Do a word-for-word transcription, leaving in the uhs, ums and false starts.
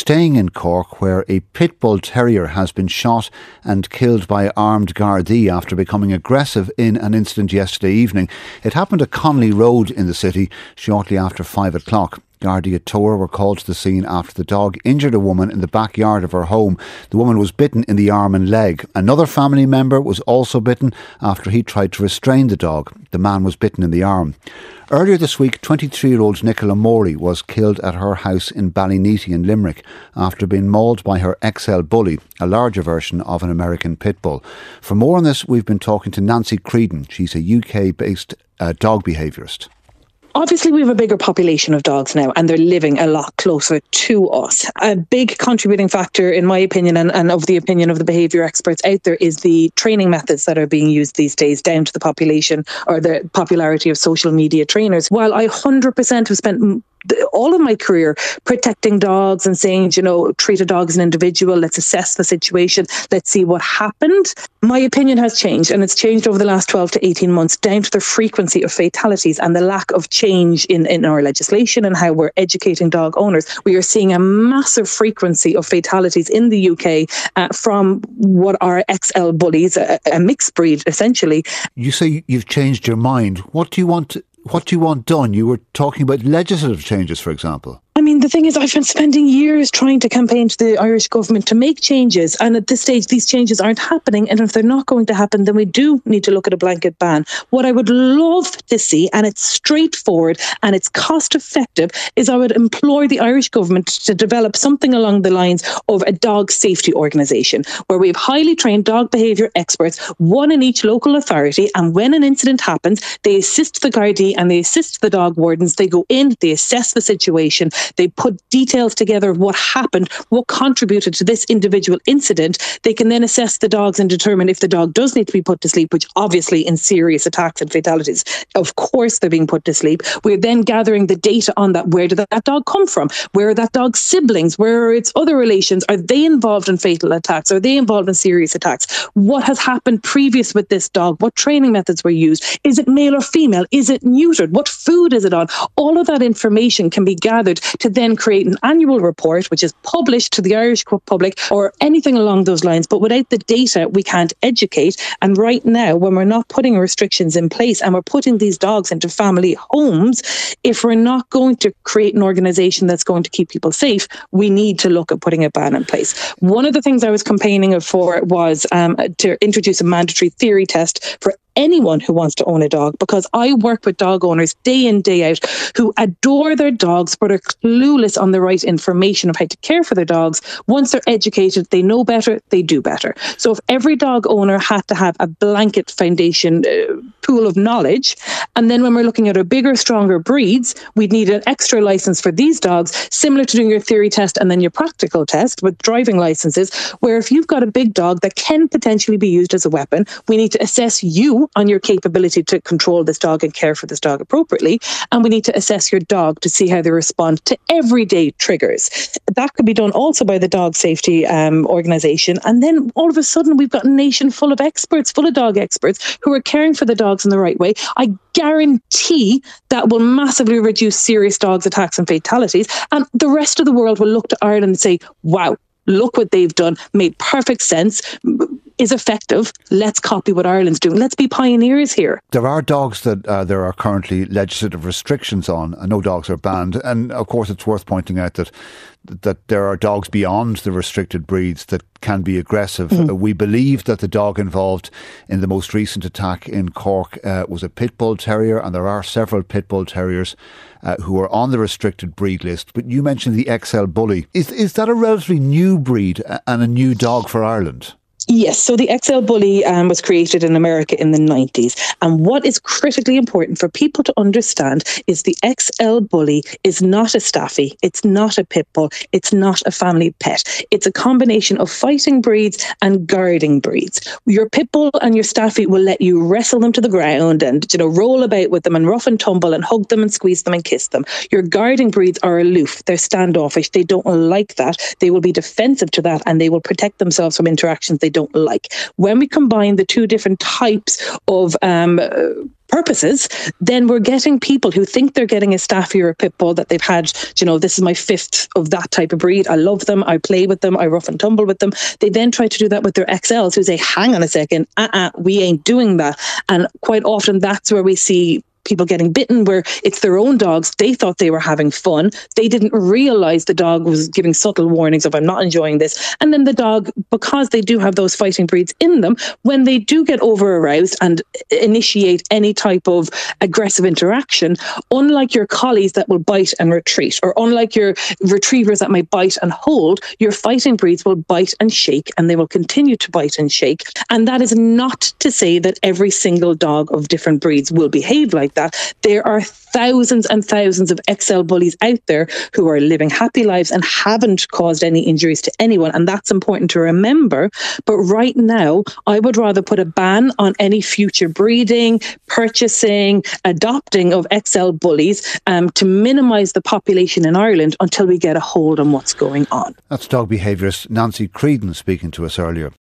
staying in Cork, where a pit bull terrier has been shot and killed by armed Gardaí after becoming aggressive in an incident yesterday evening. It happened at Connolly Road in the city shortly after five o'clock. Gardaí at Tower were called to the scene after the dog injured a woman in the backyard of her home. The woman was bitten in the arm and leg. Another family member was also bitten after he tried to restrain the dog. The man was bitten in the arm. Earlier this week, twenty-three-year-old Nicola Morey was killed at her house in Ballyneety in Limerick after being mauled by her X L bully, a larger version of an American pit bull. For more on this, we've been talking to Nancy Creedon. She's a U K-based uh, dog behaviourist. Obviously, we have a bigger population of dogs now, and they're living a lot closer to us. A big contributing factor, in my opinion, and, and of the opinion of the behaviour experts out there, is the training methods that are being used these days, down to the population or the popularity of social media trainers. While I one hundred percent have spent all of my career protecting dogs and saying, you know, treat a dog as an individual, let's assess the situation, let's see what happened, my opinion has changed, and it's changed over the last twelve to eighteen months, down to the frequency of fatalities and the lack of change in, in our legislation and how we're educating dog owners. We are seeing a massive frequency of fatalities in the U K uh, from what are X L bullies, a, a mixed breed essentially. You say you've changed your mind. What do you want to What do you want done? You were talking about legislative changes, for example. I mean, the thing is, I've been spending years trying to campaign to the Irish government to make changes. And at this stage, these changes aren't happening. And if they're not going to happen, then we do need to look at a blanket ban. What I would love to see, and it's straightforward and it's cost effective, is I would implore the Irish government to develop something along the lines of a dog safety organisation, where we have highly trained dog behaviour experts, one in each local authority. And when an incident happens, they assist the Gardaí and they assist the dog wardens. They go in, they assess the situation. They put details together of what happened, what contributed to this individual incident. They can then assess the dogs and determine if the dog does need to be put to sleep, which obviously in serious attacks and fatalities, of course they're being put to sleep. We're then gathering the data on that. Where did that dog come from? Where are that dog's siblings? Where are its other relations? Are they involved in fatal attacks? Are they involved in serious attacks? What has happened previous with this dog? What training methods were used? Is it male or female? Is it neutered? What food is it on? All of that information can be gathered to then create an annual report, which is published to the Irish public or anything along those lines. But without the data, we can't educate. And right now, when we're not putting restrictions in place and we're putting these dogs into family homes, if we're not going to create an organisation that's going to keep people safe, we need to look at putting a ban in place. One of the things I was campaigning for was um, to introduce a mandatory theory test for anyone who wants to own a dog, because I work with dog owners day in, day out who adore their dogs but are clueless on the right information of how to care for their dogs. Once they're educated, they know better, they do better. So if every dog owner had to have a blanket foundation uh, pool of knowledge, and then when we're looking at our bigger, stronger breeds, we'd need an extra license for these dogs, similar to doing your theory test and then your practical test with driving licenses, where if you've got a big dog that can potentially be used as a weapon, we need to assess you on your capability to control this dog and care for this dog appropriately. And we need to assess your dog to see how they respond to everyday triggers. That could be done also by the dog safety um, organisation. And then all of a sudden, we've got a nation full of experts, full of dog experts who are caring for the dogs in the right way. I guarantee that will massively reduce serious dogs attacks and fatalities. And the rest of the world will look to Ireland and say, wow, look what they've done, made perfect sense, is effective. Let's copy what Ireland's doing. Let's be pioneers here. There are dogs that uh, there are currently legislative restrictions on, and no dogs are banned. And of course, it's worth pointing out that that there are dogs beyond the restricted breeds that can be aggressive. Mm-hmm. Uh, we believe that the dog involved in the most recent attack in Cork uh, was a pit bull terrier, and there are several pit bull terriers uh, who are on the restricted breed list. But you mentioned the X L bully. Is is that a relatively new breed and a new dog for Ireland? Yes, so the X L bully um, was created in America in the nineties. And what is critically important for people to understand is the X L bully is not a staffy, it's not a pit bull, it's not a family pet. It's a combination of fighting breeds and guarding breeds. Your pit bull and your staffy will let you wrestle them to the ground and, you know, roll about with them and rough and tumble and hug them and squeeze them and kiss them. Your guarding breeds are aloof, they're standoffish, they don't like that. They will be defensive to that and they will protect themselves from interactions they don't like. When we combine the two different types of um, purposes, then we're getting people who think they're getting a Staffy or a pit bull that they've had, you know, this is my fifth of that type of breed. I love them. I play with them. I rough and tumble with them. They then try to do that with their X Ls who say, hang on a second, uh-uh, we ain't doing that. And quite often that's where we see people getting bitten, where it's their own dogs. They thought they were having fun. They didn't realize the dog was giving subtle warnings of, I'm not enjoying this. And then the dog, because they do have those fighting breeds in them, when they do get over aroused and initiate any type of aggressive interaction, unlike your collies that will bite and retreat, or unlike your retrievers that might bite and hold, your fighting breeds will bite and shake, and they will continue to bite and shake. And that is not to say that every single dog of different breeds will behave like that. There are thousands and thousands of X L bullies out there who are living happy lives and haven't caused any injuries to anyone, and that's important to remember. But right now, I would rather put a ban on any future breeding, purchasing, adopting of X L bullies um, to minimise the population in Ireland until we get a hold on what's going on. That's dog behaviourist Nancy Creedon speaking to us earlier.